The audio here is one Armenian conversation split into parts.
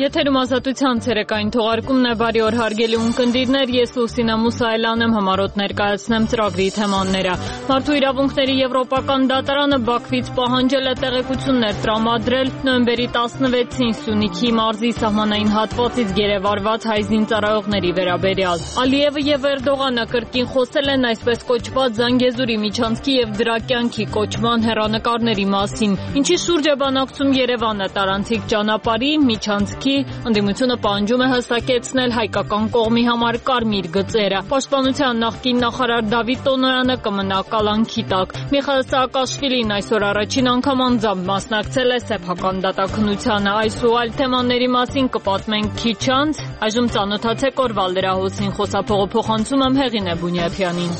Եթերում ազատության ցերեկային թողարկումն է, բարի օր հարգելի ունկնդիրներ, ես Լուսինա Մուսայելյանն եմ, համառոտ ներկայացնեմ ծրագրի թեմաները։ Մարդու իրավունքների եվրոպական դատարանը Բաքվից պահանջել է տեղեկություններ տրամադրել նոյեմբերի 16-ին Սյունիքի մարզի սահմանային հատվածից գերեվարված հայ զինծառայողների վերաբերյալ։ Ալիևը եւ Էրդողանը կրկին խոսել են այսպես կոչված Զանգեզուրի միջանցքի եւ դրա կյանքի կոչման հեռանկարների մասին, ինչի շուրջ է բանակցում Երևանը տարանցիկ ճանապարհի միջանցքի ընդդիմությունը պահանջում է հստակեցնել հայկական կողմի համար կարմիր գծերը։ Պաշտպանության նախկին նախարար Դավիթ Տոնոյանը կմնա կալանքի տակ։ Միխայիլ Սաակաշվիլին այսօր առաջին անգամ անձամբ մասնակցել է սեփական դատաքննությանը։ Այս ու այլ թեմաների մասին կպատմենք քիչ անց։ Այժմ ծանոթացեք օրվա լրահոսին, խոսափողը փոխանցում եմ Հեղինե Բունյաթյանին։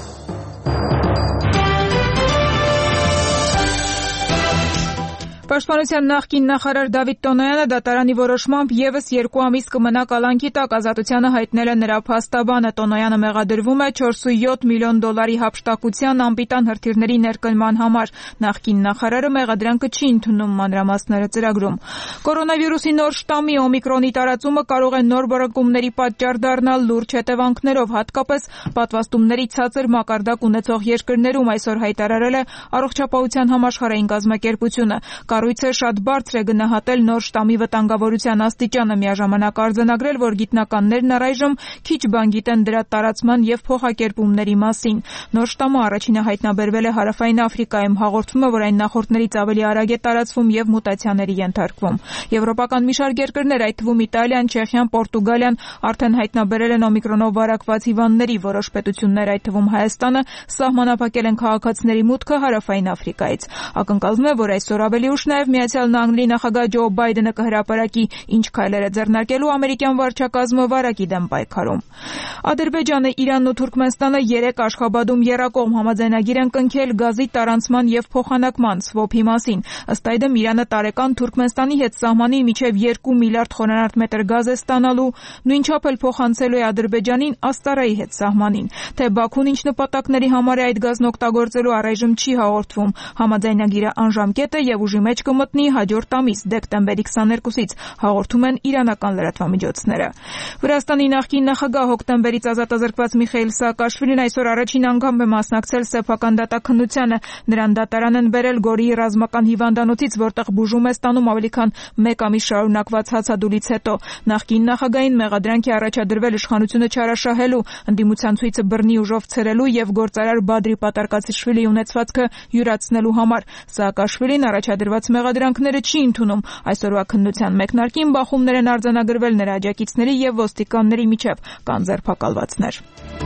Պաշտպանության նախկին նախարար Դավիթ Տոնոյանը դատարանի որոշմամբ եւս 2 ամիս կմնա կալանքի տակ, ազատությանը հայտնել է նրա փաստաբանը։ Տոնոյանը մեղադրվում է 4.7 միլիոն դոլարի հափշտակության անպիտան հրթիռների ներկլման համար։ Նախկին նախարարը մեղադրանքը չի ընդունում, մանրամասները ծրագրում։ Կորոնավիրուսի նոր շտամի օմիկրոնի տարածումը կարող է նոր բռնկումների պատճառ դառնալ լուրջ հետևանքներով, հատկապես պատվաստումների ցածր մակարդակ ունեցող երկրներում, այսօր հայտարարել է Առողջապահության համաշխարհային կազմակերպությունը։ Կառույցը շատ բարձր է գնահատել նոր շտամի վտանգավորության աստիճանը, միաժամանակ արձանագրել, որ գիտնականներն առայժմ քիչ բան գիտեն դրա տարածման եւ փոխակերպումների մասին։ Նոր շտամը առաջինը հայտնաբերվել է Հարավային Աֆրիկայում, հաղորդվում է, որ այն նախորդներից ավելի արագ է տարածվում եւ մուտացիաների ենթարկվում։ Եվրոպական մի շարք երկրներ, այդ թվում Իտալիան, Չեխիան, Պորտուգալիան արդեն հայտնաբերել են օմիկրոնով վարակված հիվանդների, որոշ պետություններ, այդ թվում Հայաստանը, սահմանափակել են քաղաքացիների մուտքը Հարավային Աֆրիկայից։ Ակնկալվում է, որ այսօր ավելի ուշ նաև Միացյալ Նահանգների նախագահ Ջո Բայդենը կհրապարակի ինչ քայլեր է ձեռնարկելու ամերիկյան վարչակազմը վարակի դեմ պայքարում։ Ադրբեջանը, Իրանն ու Թուրքմենստանը 3 Աշխաբադում եռակողմ համաձայնագիր են կնքել գազի տարանցման եւ փոխանակման սվոփի մասին։ Ըստ այդմ Իրանը տարեկան Թուրքմենստանի հետ սահմանին մինչեւ 2 միլիարդ խորանարդ մետր գազ է ստանալու, նույնչափ էլ փոխանցելու է Ադրբեջանին Աստարայի հետ սահմանին։ Թե Բաքուն ինչ նպատակների համար է այդ գազն օգտագործելու, առայժմ չի հաղորդվում։ Համաձայնագիրը անժամկետ է եւ ուժի մեջ կմտնի հաջորդ ամիս դեկտեմբերի 22-ից, հաղորդում են իրանական լրատվամիջոցները։ Վրաստանի նախկին նախագահ հոկտեմբերից ազատազրկված Միխայիլ Սաակաշվիլին այսօր առաջին անգամ է մասնակցել սեփական դատաքննությանը։ Նրան դատարան են բերել Գորիի ռազմական հիվանդանոցից, որտեղ բուժում է ստանում ավելի քան 1 ամիս շարունակված հացադուլից հետո։ Նախկին նախագահին մեղադրանք է առաջադրվել իշխանությունը չարաշահելու, ընդդիմության ցույցը բռնի ուժով ցրելու եւ գործարար Բադրի Պատարկացիշվիլիի ունեցվածքը յուրացնելու համար։ Սաակաշվիլին առաջադրված մեղադրանքները չի ընդունում։ Այսօրվա քննության մեկնարկին բախումներ են արձանագրվել նրա աջակիցների եւ ոստիկանների միջեւ, կան ձերբակալվածներ։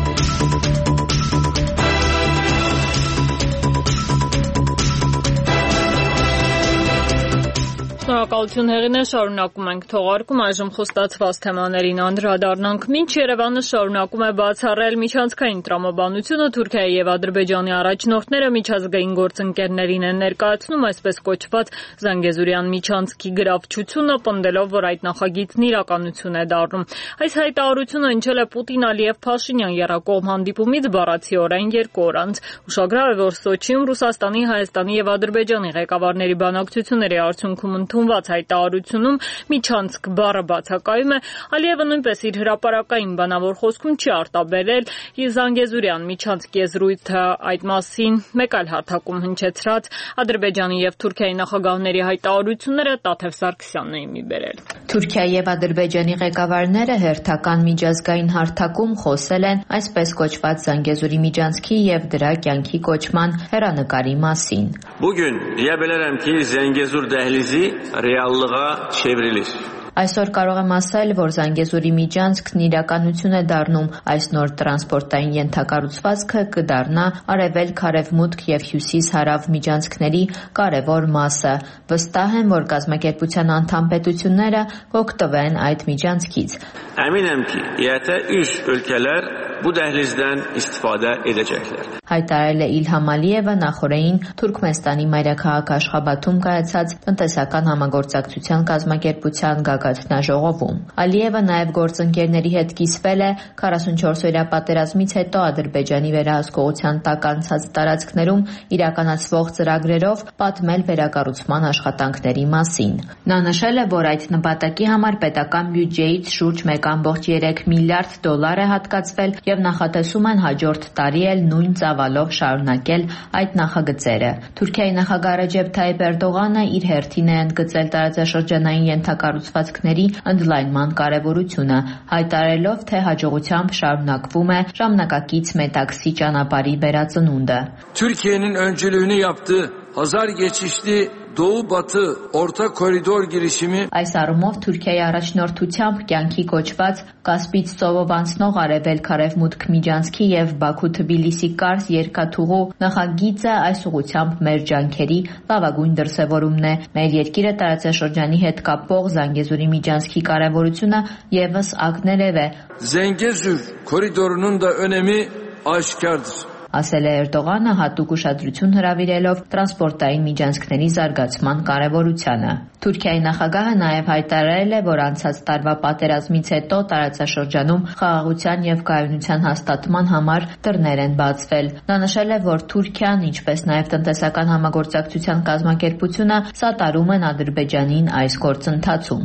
Շնորհակալություն Հեղինե, շարունակում ենք թողարկում, այժմ խոստացված թեմաներին անդրադառնանք։ Մինչ Երևանը շարունակում է բացառել միջանցքային տրամաբանությունը, Թուրքիայի եւ Ադրբեջանի առաջնորդները միջազգային գործընկերներին են ներկայացնում այսպես կոչված Զանգեզուրյան միջանցքի գրավչությունը, պնդելով, որ այդ նախագիծն իրականություն է դառնում։ Այս հայտարարությունը հնչել է Պուտին-Ալիև Փաշինյան եռակողմ հանդիպումից բառացիորեն 2 օր անց։ Ուշագրավ է, որ Սոչիում Ռուսաստանի, Հայաստանի եւ Ադրբեջանի ղեկավարների բանակցությունների արդյունքում ընդունված հայտարարությունում միջանցք բառը բացակայում է։ Ալիևը նույնպես իր հրապարակային բանավոր խոսքում չի արտաբերել Զանգեզուրյան միջանցքի եզրույթը, այդ մասին մեկ այլ հարթակում հնչեցրած Ադրբեջանի եւ Թուրքիայի նախագահների հայտարարությունները Տաթև Սարգսյանն էին մի բերել։ Թուրքիայի եւ Ադրբեջանի ղեկավարները հերթական միջազգային հարթակում խոսել են այսպես կոչված Զանգեզուրի միջանցքի եւ դրա կյանքի կոչման հեռանկարի մասին։ Bugün diyebilirim ki Zengezur dehlizi reallığa çevrilir. Այսօր կարող եմ ասել, որ Զանգեզուրի միջանցքն իրականություն է դառնում, այս նոր տրանսպորտային ենթակառուցվածքը կդառնա արևելք-արևմուտք եւ հյուսիս-հարավ միջանցքների կարևոր մասը։ Վստահ եմ, որ կազմակերպության անդամ պետությունները կօգտվեն այդ միջանցքից։ Eminəm ki, ET üst ülkeler bu dəhlizdən istifadə edəcəklər. Հայտարարել է Իլհամ Ալիևը նախորդին Թուրքմենստանի մայրաքաղաք Աշխաբադում կայացած տնտեսական համագործակցության կազմակերպության գագաթնաժողովում։ Ալիևը նաև գործընկերների հետ կիսվել է 44-օրյա պատերազմից հետո Ադրբեջանի վերահսկողության տակ անցած տարածքներում իրականացվող ծրագրերով պատմել վերակառուցման աշխատանքների մասին։ Նա նշել է, որ այդ նպատակի համար պետական բյուջեից շուրջ 1.3 միլիարդ դոլար է հատկացվել եւ նախատեսում են հաջորդ տարի էլ նույն ծավալով շարունակել այդ նախագծերը։ Թուրքիայի նախագահ Ռեջեփ Թայիփ Էրդողանը իր հերթին է ընդգծել տարածաշրջանային ենթակառուցվածքների ընդլայնման կարևորությունը, հայտարարելով, թե հաջողությամբ şarunakվում է ժամանակակից Մետաքսի ճանապարհի վերածնունդը։ Türkiye'nin öncülüğünü yaptığı Hazar geçişli Doğu-Batı Orta Koridor girişimi Այս առումով Թուրքիայի առաջնորդությամբ կյանքի կոչված Կասպից ծովով անցնող արևելք-արևմուտք միջանցքի եւ Բաքու-Թբիլիսի կարս երկաթուղու նախագիծը այս ուղղությամբ մեր ջանքերի լավագույն դրսևորումն է։ Մեր երկիրը տարածաշրջանի հետ կապող Զանգեզուրի միջանցքի կարևորությունը եւս ակներև է։ Zengezur koridorunun da önemi aşikardır. Ասել է Էրդողանը հատուկ ուշադրություն հրավիրելով տրանսպորտային միջանցքների զարգացման կարևորությանը։ Թուրքիայի նախագահը նաև հայտարարել է, որ անցած տարվա պատերազմից հետո տարածաշրջանում խաղաղության եւ կայունության հաստատման համար դռներ են բացվել։ Նա նշել է, որ Թուրքիան, ինչպես նաև տնտեսական համագործակցության կազմակերպությունը սատարում են Ադրբեջանին այս գործընթացում։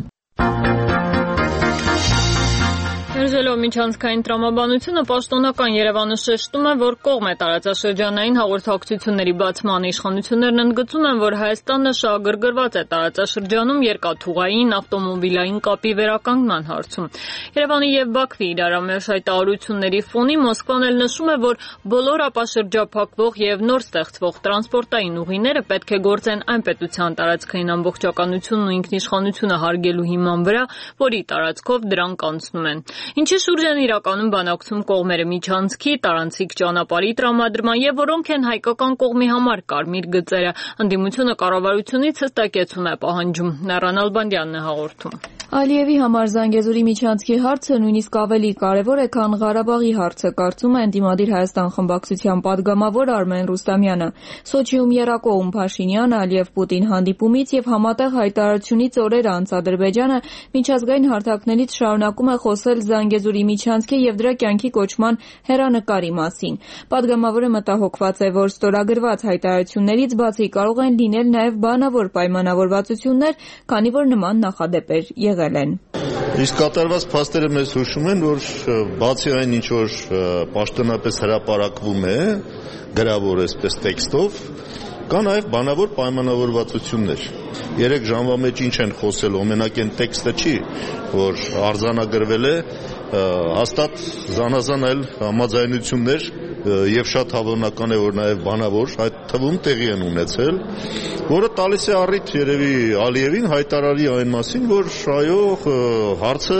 Մերժելով միջանցքային տրամաբանությունը, պաշտոնական Երևանը շեշտում է, որ կողմ է տարածաշրջանային հաղորդակցությունների բացման իշխանություններն ընդգծում են, որ Հայաստանը շահագրգռված է տարածաշրջանում երկաթուղային, ավտոմոբիլային կապի վերականգնման հարցում։ Երևանի եւ Բաքվի իրարամերժ հայտարարությունների ֆոնին Մոսկվան էլ նշում է, որ բոլոր ապաշրջափակվող եւ նոր ստեղծվող տրանսպորտային ուղիները պետք է գործեն այն պետության տարածքային ամբողջականությունն ու ինքնիշխանությունը հարգելու հիման վրա, որի տարածքով դրանք անցնում են։ Ինչի շուրջ են իրականում բանակցում կողմերը միջանցքի, տարանցիկ ճանապարհի տրամադրման եւ որոնք են հայկական կողմի համար կարմիր գծերը։ Ընդդիմությունը կառավարությունից հստակեցում է պահանջում։ Նարան Ալբանդյանն է հաղորդում։ Ալիևի համար Զանգեզուրի միջանցքի հարցը նույնիսկ ավելի կարևոր է, քան Ղարաբաղի հարցը, կարծում է ընդդիմադիր Հայաստան խմբակցության падգամավոր Արմեն Ռուստամյանը։ Սոչիում եռակողմ Փաշինյան, Ալիև-Պուտին հանդիպումից եւ համատեղ հայտարարությունից օրեր անց Ադրբեջանը միջազգային հարթակներից շարունակում է խոսել Զանգեզուրի միջանցքի եւ դրա կյանքի կոչման հեռանկարի մասին։ Падգամավորը մտահոգված է, որ ստորագրված հայտարարություններից բացի կարող են լինել նաեւ բանավոր պայմանավորվածություններ, քանի որ նման նախադեպեր եղել են։ Իսկ կատարված փաստերը մեզ հուշում են, որ բացի այն ինչ որ պաշտոնապես հրապարակվում է, գրավոր այսպես տեքստով, կա նաև բանավոր պայմանավորվածություններ։ 3 ժամվա մեջ ինչ են խոսել, օրինակ այն տեքստը չի, որ արձանագրվել է, հաստատ զանազան այլ համաձայնություններ եւ շատ հավանական է, որ նաև բանավոր այդ թվում տեղի են ունեցել, որը տալիս է առիթ երևի Ալիևին հայտարարի այն մասին, որ այո, հարցը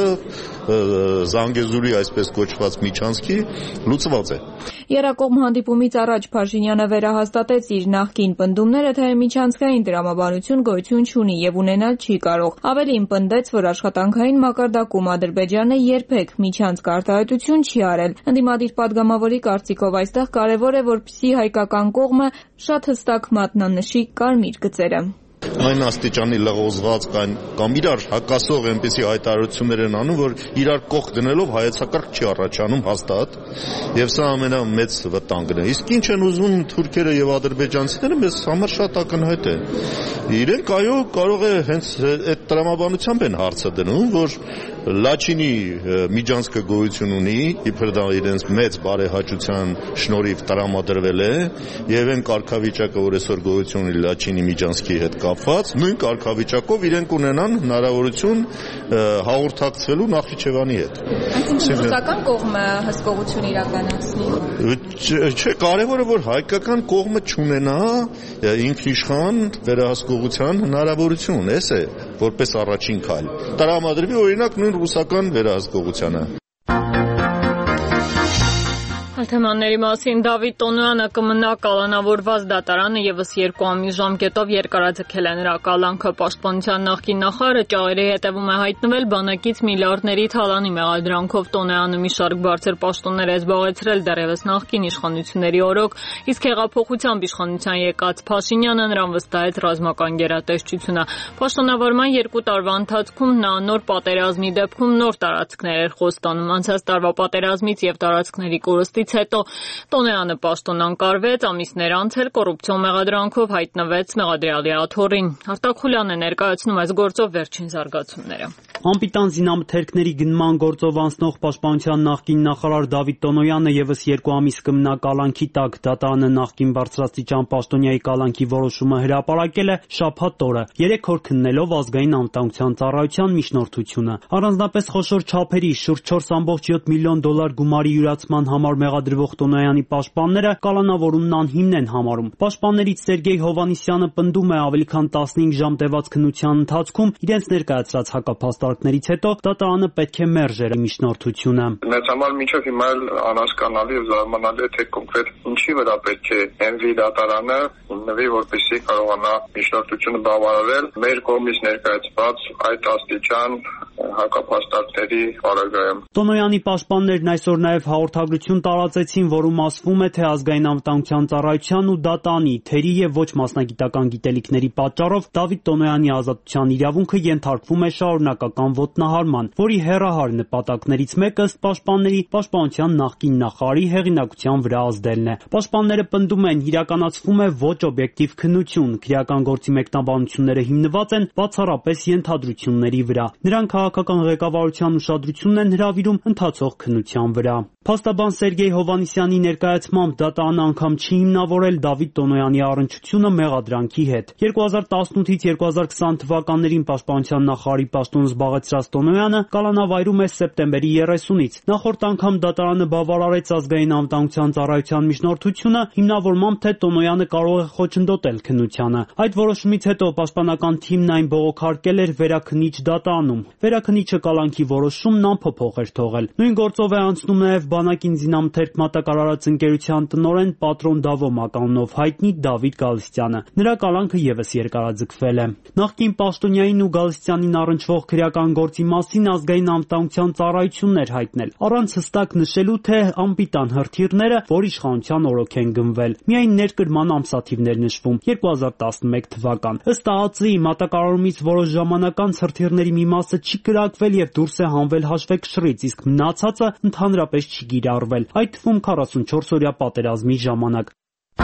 Զանգեզուրի այսպես կոչված միջանցքի լուծված է։ Եռակողմ հանդիպումից առաջ Փաշինյանը վերահաստատեց իր նախկին պնդումները, թե միջանցքային տրամաբանություն գոյություն չունի եւ ունենալ չի կարող։ Ավելին պնդեց, որ աշխատանքային մակարդակում Ադրբեջանը երբեք միջանցք արտահայտություն չի արել։ Ընդդիմադիր падգամավորի կարծիքով այստեղ կարևոր է, որպեսզի հայկական կողմը շատ հստակ մատնանշի կարմիր գծերը։ Այն աստիճանի լղոզված կամ իրար հակասող այնպիսի հայտարարություններ են անում, որ իրար կողք դնելով հայեցակարգ չի առաջանում հաստատ, եւ սա ամենամեծ վտանգն է։ Իսկ ինչ են ուզում թուրքերը եւ ադրբեջանցիները, մեզ համար շատ ակնհայտ է։ Իրենք այո կարող է հենց այդ տրամաբանությամբ են հարցը դնում, որ Լաչինի միջանցքը գոյություն ունի, իբր դա իրենց մեծ բարեհաճության շնորհիվ տրամադրվել է, եւ այն կարգավիճակը, որ այսօր գոյություն ունի Լաչինի միջանցքի հետ կապված, նույն կարգավիճակով իրենք ունենան հնարավորություն հաղորդակցվելու Նախիջևանի հետ։ Այսինքն ռուսական կողմը հսկողություն իրականացնի։ Չէ, կարևորը որ հայկական կողմը չունենա ինքնիշխան վերահսկողության հնարավորություն, էս է, որպես առաջին քայլ։ Տրամադրվի օրինակ նույն ռուսական վերահսկողությանը։ Թեմաների մասին Դավիթ Տոնոյանը կմնա կալանավորված դատարանը եւս 2 ամիս ժամկետով երկարաձգել է նրա կալանքը։ Պաշտպանության նախկին նախարարը ճաղերի հետևում է հայտնվել բանակից միլիարդների թալանի մեղադրանքով։ Տոնոյանը մի շարք բարձր պաշտոններ է զբաղեցրել դեռևս նախկին իշխանությունների օրոք, իսկ հեղափոխությամբ իշխանության եկած Փաշինյանը նրան վստահեց ռազմական գերատեսչությունը։ Պաշտոնավարման 2 տարվա ընթացքում նա նոր պատերազմի դեպքում նոր տարածքներ էր խոստանում։ Անցած տարվա պատերազմից եւ տարածքների կորստից հետո Տոնոյանը պաշտոն անկարվեց, ամիսներ անց էլ կոռուպցիոն մեղադրանքով հայտնվեց մեղադրյալի աթոռին։ Արտակ Խուլյանը ներկայացնում այս գործով վերջին զարգացումները։ Անպիտան զինամթերքների գնման գործով անցնող պաշտպանության նախկին նախարար Դավիթ Տոնոյանը եւս 2 ամիս կմնա կալանքի տակ։ Դատարանը նախկին բարձրաստիճան պաշտոնյայի կալանքի որոշումը հրապարակել է շաբաթ օրը, 3 օր քննելով ազգային անվտանգության ծառայության միջնորդությունը։ Առանձնապես խոշոր չափերի շուրջ 4.7 միլիոն դոլար գումարի յուրացման համար մեղադրվող Տոնոյանի պաշտպանները կալանավորումն անհիմն են համարում։ Պաշտպաններից Սերգեյ Հովհաննիսյանը պնդում է ավելի քան 15 ժամ տևած քննության ընթացքում իրենց ներկայացրած հակափաստարկներից հետո դատարանը պետք է մերժեր միջնորդությունը։ Մեծ համար մինչև հիմա էլ անհասկանալի եւ զարմանալի է, թե կոնկրետ ինչի վրա պետք է հենվի դատարանը, նվի որպեսզի կարողանա միջնորդությունը բավարարել մեր կողմից ներկայացված այդ աստիճան հակափաստարկների պարագայում։ Տոնոյանի պաշտպաններն այսօր նաև հաղորդագրություն տարածեցին, որում ասվում է, թե ազգային անվտանգության ծառայության ու դատանի թերի եւ ոչ մասնագիտական գիտելիքների պատճառով Դավիթ Տոնոյանի ազատության իրավունքը ենթարկվում է շարունակական ոտնահարման, որի հեռահար նպատակներից մեկը ըստ պաշտպանների պաշտպանության նախկին նախարարի հեղինակության վրա ազդելն է։ Պաշտպանները պնդում են, իրականացվում է ոչ օբյեկտիվ քննություն, քրեական գործի մեկնաբանությունները հիմնված են բացառապես ենթադրությունների վրա։ Նրանք քաղաքական ղեկավարության ուշադրությունն են հրավիրում ընթացող քննության վրա։ Փաստաբան Սերգեյ Հովհաննիսյանի ներկայացմամբ դատարանը անգամ չի հիմնավորել Դավիթ Տոնոյանի առնչությունը մեղադրանքի հետ։ 2018-ից 2020 թվականներին պաշտպանության նախարարի պաշտոն զբաղեցրած Տոնոյանը կալանավայրում է սեպտեմբերի 30-ից։ Նախորդ անգամ դատարանը բավարարեց ազգային անվտանգության ծառայության միջնորդությունը հիմնավորմամբ, թե Տոնոյանը կարող է խոչընդոտել քննությանը։ Այդ որոշումից հետո պաշտպանական թիմն այն բողոքարկել էր վերաքննիչ դատարանում։ Վերաքննիչը կալանքի որոշումն անփոփոխ էր թողել։ Նույն գործով է անցնում նաև բանակին զինամթերք մատակարարած ընկերության տնօրեն Պատրոն Դավո մականունով հայտնի Դավիթ Գալստյանը։ Նրա կալանքը եւս երկարաձգվել է։ Նախկին պաշտոնյային ու Գալստյանին առնչվող քրեական գործի մասին ազգային անվտանգության ծառայությունն էր հայտնել, առանց հստակ նշելու, թե անպիտան հրթիռները որ իշխանության օրոք են գնվել։ Միայն ներկրման ամսաթիվներ նշվում՝ 2011 թվական։ Ըստ ԱԱԾ-ի մատակարարումից որոշ ժամանակ անց հրթիռների մի մասը չի կրակվել եւ դուրս է հանվել հաշվեկշռից, իսկ մնացածը ընդհանրապես չի կիրառվել, այդ թվում 44-օրյա պատերազմի ժամանակ։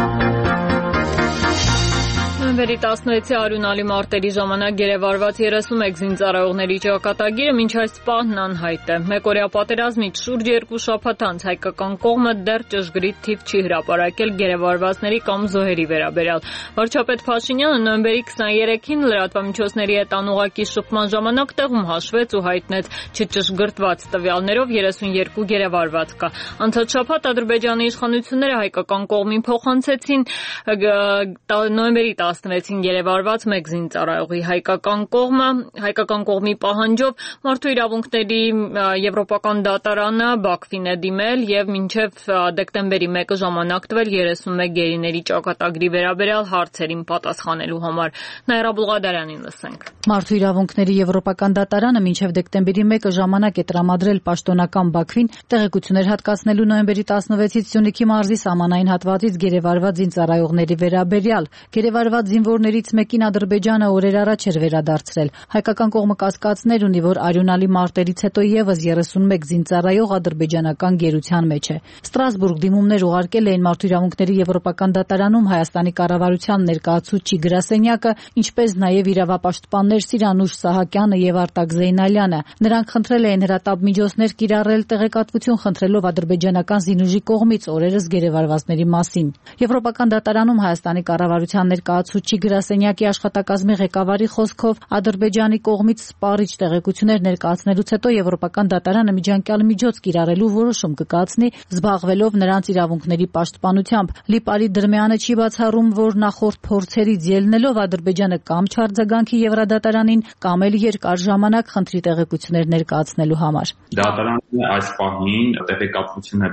Նոյեմբերի 16-ի արյունալի մարտերի ժամանակ գերեվարված 31 զինծառայողների ճակատագիրը մինչ այս պահն անհայտ է։ Մեկօրյա պատերազմից շուրջ 2 շաբաթ անց հայկական կողմը դեռ ճշգրիտ թիվ չի հրապարակել գերեվարվածների կամ զոհերի վերաբերյալ։ Վարչապետ Փաշինյանը նոյեմբերի 23-ին լրատվամիջոցների հետ անուղղակի շփման ժամանակ տեղում հաշվեց ու հայտնեց չճշգրտված տվյալներով 32 գերեվարված կա։ Անցած շաբաթ Ադրբեջանի իշխանությունները հայկական կողմին փոխանցեցին նոյեմբերի 16-ին գերեվարված 1 զինծառայողի հայկական կողմի պահանջով մարդու իրավունքների եվրոպական դատարանը Բաքվին է դիմել եւ մինչեւ դեկտեմբերի 1-ը ժամանակ տվել 31 գերիների ճակատագրի վերաբերյալ հարցերին պատասխանելու համար։ Նաիրա Բուլղադարյանին լսենք։ Մարդու իրավունքների եվրոպական դատարանը մինչեւ դեկտեմբերի 1-ը ժամանակ է տրամադրել պաշտոնական Բաքվին տեղեկություններ հատկացնելու նոյեմբերի 16-ից Սյունիքի մարզի սահմանային հատվածից գերեվարված զինծառայողների վերաբերյալ։ Գերեվարված զինվորներից մեկին Ադրբեջանը օրեր առաջ էր վերադարձրել։ Հայկական կողմը կասկածներ ունի, որ արյունալի մարտերից հետո եւս 31 զինծառայող ադրբեջանական գերության մեջ է։ Ստրասբուրգ դիմումներ ուղարկել էին մարդու իրավունքների եվրոպական դատարանում Հայաստանի կառավարության ներկայացուցիչ գրասենյակը, ինչպես նաեւ իրավապաշտպաններ Սիրանուշ Սահակյանը եւ Արտակ Զեյնալյանը։ Նրանք խնդրել էին հրատապ միջոցներ կիրառել, տեղեկատվություն խնդրելով ադրբեջանական զինուժի կողմից օրերս գերեվարվածների մասին։ Եվրոպական դատարանում Հայաստանի կառավարության ներկայացուցիչ գրասենյակի աշխատակազմի ղեկավարի խոսքով Ադրբեջանի կողմից սպառիչ տեղեկություններ ներկայացնելուց հետո Եվրոպական դատարանը միջանկյալ միջոց կիրառելու որոշում կկայացնի, զբաղվելով նրանց իրավունքների պաշտպանությամբ։ Լիպարի Դրմյանը չի բացառում, որ նախորդ փորձերից ելնելով Ադրբեջանը կամ չարձագանքի Եվրադատարանին, կամ էլ երկար ժամանակ խնդրի տեղեկություններ ներկայացնելու համար։ Դատարանը այս պահին տեղեկատվություն է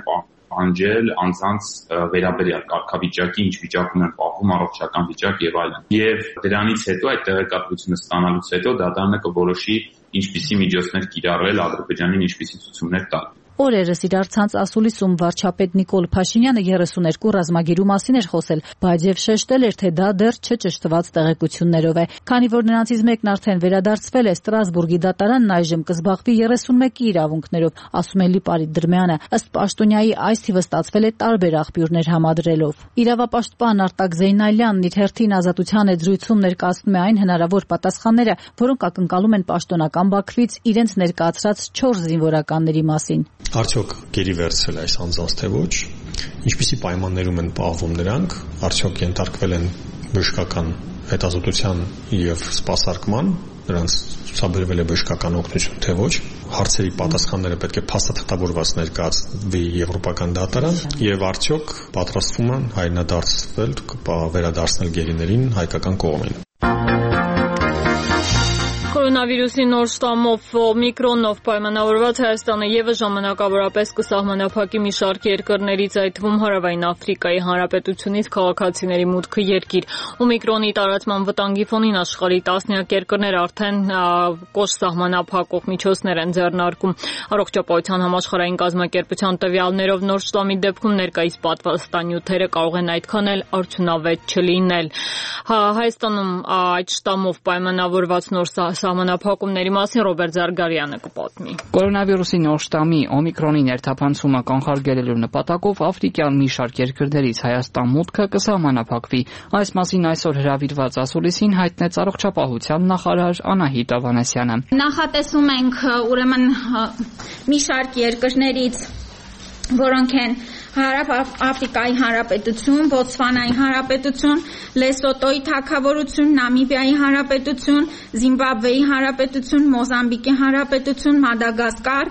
պահանջել անձանց վերաբերյալ կարգավիճակի, ինչ վիճակում են պահվում, առողջական վիճակ եւ այլն։ Եվ դրանից հետո այդ տեղեկատվությունը ստանալուց հետո դատարանը կորոշի ինչպիսի միջոցներ կիրառել, Ադրբեջանին ինչպիսի ցուցումներ տալ։ Օրերս իրար ցանց ասուլիսում վարչապետ Նիկոլ Փաշինյանը 32 ռազմագերու մասին էր խոսել, բայց եւ շեշտել էր, թե դա դեռ չճշտված տեղեկություններով է։ Քանի որ նրանցից մեկն արդեն վերադարձվել է Ստրասբուրգի դատարանն, այժմ կզբաղվի 31-ի իրավունքներով, ասում է Լիպարիտ Դրմյանը։ Ըստ պաշտոնյայի այս թիվը ստացվել է տարբեր աղբյուրներ համադրելով։ Իրավապաշտպան Արտակ Զեյնալյանն իր հերթին Ազատության զրույցում ներկայացնում է այն հնարավոր պատասխանները, որոնք ակնկալում են պաշտոնական Բաքվից իրենց ներկայացրած 4 զինվորականների մասին։ Արդյոք գերի վերցրել այս անձանց թե ոչ, ինչպիսի պայմաններում են պահվում նրանք, արդյոք ենթարկվել են բժշկական հետազոտության եւ սպասարկման, նրանց ցուցաբերվել է բժշկական օգնություն թե ոչ, հարցերի պատասխանները պետք է փաստաթղթավորված ներկայացվի Եվրոպական դատարան եւ արդյոք պատրաստվում են հայրենադարձվել, վերադարձնել գերիներին հայկական կողմին։ Կորոնավիրուսի նոր շտամով Օմիկրոնով պայմանավորված Հայաստանը եւս ժամանակավորապես կսահմանափակի մի շարք երկրներից, այդ թվում Հարավային Աֆրիկայի Հանրապետությունից քաղաքացիների մուտքը երկիր։ Օմիկրոնի տարածման վտանգի ֆոնին աշխարհի տասնյակ երկրներ արդեն կոշտ սահմանափակող միջոցներ են ձեռնարկում։ Առողջապահության համաշխարհային կազմակերպության տվյալներով նոր շտամի դեպքում ներկայիս պատվաստանյութերը կարող են այդքան էլ արդյունավետ չլինել։ Հայաստանում այդ շտամով պայմանավորված նոր սահմանափակումների մասին Ռոբերտ Զարգարյանը կպատմի։ Կորոնավիրուսի նոր շտամի Օմիկրոնի ներթափանցումը կանխարգելելու նպատակով աֆրիկյան մի շարք երկրներից Հայաստան մուտքը կսահմանափակվի։ Այս մասին այսօր հրավիրված ասուլիսին հայտնեց առողջապահության նախարար Անահիտ Ավանեսյանը։ Նախատեսում ենք ուրեմն մի շարք երկրներից, որոնք են Հարավ Աֆրիկայի Հանրապետություն, Բոտսվանայի Հանրապետություն, Լեսոտոյի Թագավորություն, Նամիբիայի Հանրապետություն, Զիմբաբվեի Հանրապետություն, Մոզամբիկի Հանրապետություն, Մադագասկար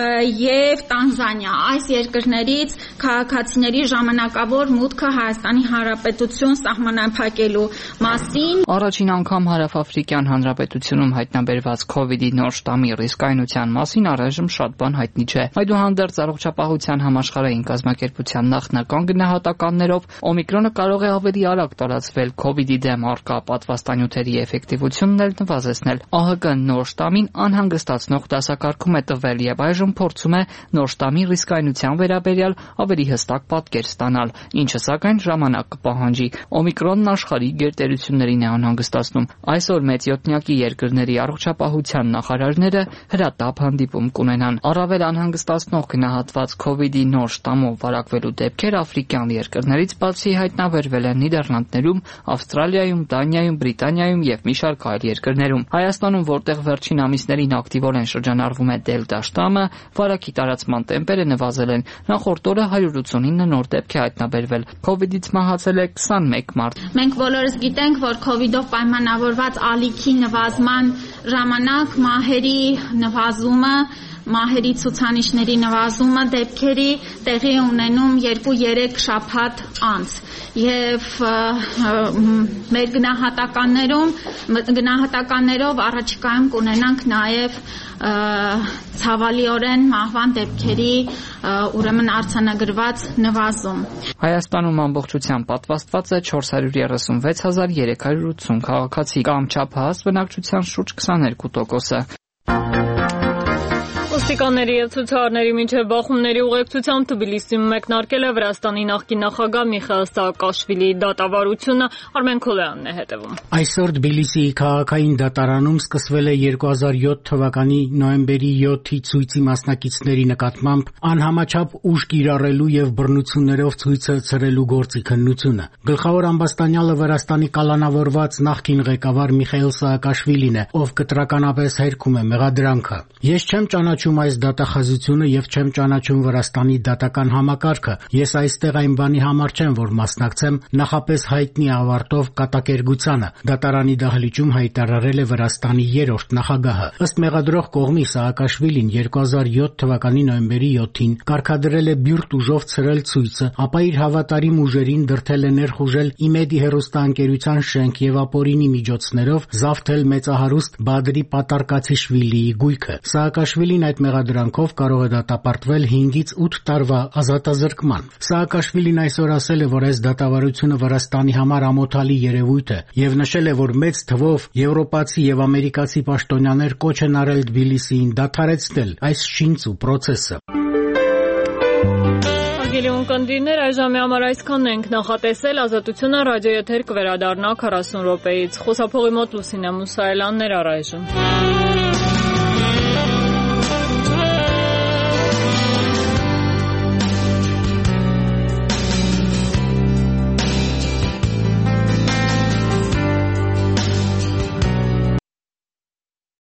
եւ Տանզանիա։ Այս երկրներից քաղաքացիների ժամանակավոր մուտքը Հայաստանի Հանրապետություն սահմանափակելու մասին։ Առաջին անգամ Հարավ-Աֆրիկյան Հանրապետությունում հայտնաբերված COVID-ի նոր շտամի ռիսկայնության մասին առայժմ շատ բան հայտնի չէ։ Այդուհանդերձ առողջապահության համաշխարհային կազմակերպության նախնական գնահատականներով Օմիկրոնը կարող է ավելի արագ տարածվել COVID-ի դեմ առկա պատվաստանյութերի էֆեկտիվությունն էլ նվազեցնել։ ԱՀԿ նոր շտամին անհանգստացնող դասակարգում է տվել եւ այժմ փորձում է նոր շտամի ռիսկայնության վերաբերյալ ավելի հստակ պատկեր ստանալ, ինչը սակայն ժամանակ կպահանջի։ Օմիկրոնն աշխարհի գերտերություններին է անհանգստացնում։ Այսօր մեծ յոթնյակի երկրների առողջապահության նախարարները հրատապ հանդիպում կունենան։ Առավել անհանգստացնող գնահատված COVID-ի նոր շտամով վարակվելու դեպքեր աֆրիկյան երկրներից բացի հայտնաբերվել են Նիդերլանդներում, Ավստրալիայում, Դանիայում, Բրիտանիայում եւ մի շարք այլ երկրներում։ Հայաստանում, որտեղ վերջին ամիսներին ակտիվորեն շրջանառվում է դելտա շտամը, վարակի տարածման տեմպերը նվազել են։ Նախորդ օրը 189 նոր դեպք է հայտնաբերվել։ COVID-ից մահացել է 21 մարդ։ Մենք բոլորս գիտենք, որ COVID-ով պայմանավորված ալիքի նվազման ժամանակ մահերի նվազումը, մահերի ցուցանիշների նվազումը դեպքերի տեղի ունենում 2-3 շաբաթ անց եւ մեր գնահատականներով առաջիկայում կունենանք նաեւ ցավալիորեն մահվան դեպքերի ուրեմն արձանագրված նվազում։ Հայաստանում ամբողջությամբ պատվաստված է 436,380 քաղաքացի, կամ չափահաս բնակչության շուրջ 22%-ը։ Ոստիկանների եւ ցուցարարների միջև բախումների ուղեկցությամբ Թբիլիսիում մեկնարկել է Վրաստանի նախկին նախագահ Միխայիլ Սաակաշվիլիի դատավարությունը։ Արմեն Քոլյանն է հետևում։ Այսօր Թբիլիսիի քաղաքային դատարանում սկսվել է 2007 թվականի նոյեմբերի 7-ի ցույցի մասնակիցների նկատմամբ անհամաչափ ուժ կիրառելու եւ բռնություններով ցույցը ցրելու գործի քննությունը։ Գլխավոր ամբաստանյալը Վրաստանի կալանավորված նախկին ղեկավար Միխայիլ Սաակաշվիլին է, ով կտրականապես հերքում է մեղադրանքը։ Ես չեմ ճանաչում այս դատախազությունը եւ չեմ ճանաչում Վրաստանի դատական համակարգը։ Ես այստեղ այն բանի համար չեմ, որ մասնակցեմ նախապես հայտնի ավարտով կատակերգությանը, դատարանի դահլիճում հայտարարել է Վրաստանի 3-րդ նախագահը։ Ըստ մեղադրող կողմի Սաակաշվիլին 2007 թվականի նոյեմբերի 7-ին կարգադրել է բյուրտ ուժով ցրել ցույցը, ապա իր հավատարիմ ուժերին դրդել է ներխուժել Իմեդի հեռուստաընկերության շենք եւ ապօրինի միջոցներով զավթել մեծահարուստ Բադրի Պատարկացիշվիլիի գույքը։ Սաակաշվիլին այդ մեղադրանքով կարող է դատապարտվել 5-ից 8 տարվա ազատազրկման։ Սաակաշվիլին այսօր ասել է, որ այս դատավարությունը Վրաստանի համար ամոթալի երևույթ է եւ նշել է, որ մեծ թվով եվրոպացի եւ ամերիկացի պաշտոնյաներ կոչ են արել Թբիլիսիին դադարեցնել այս շինծ ու process-ը։ Հարգելի ունկնդիրներ, այժմի համար այսքանն ենք նախատեսել, Ազատությունը ռադիոեթեր կվերադառնա 40 րոպեից։ Խոսափողի մոտ Լուսինե Մուսայելյանն էր առայժմ։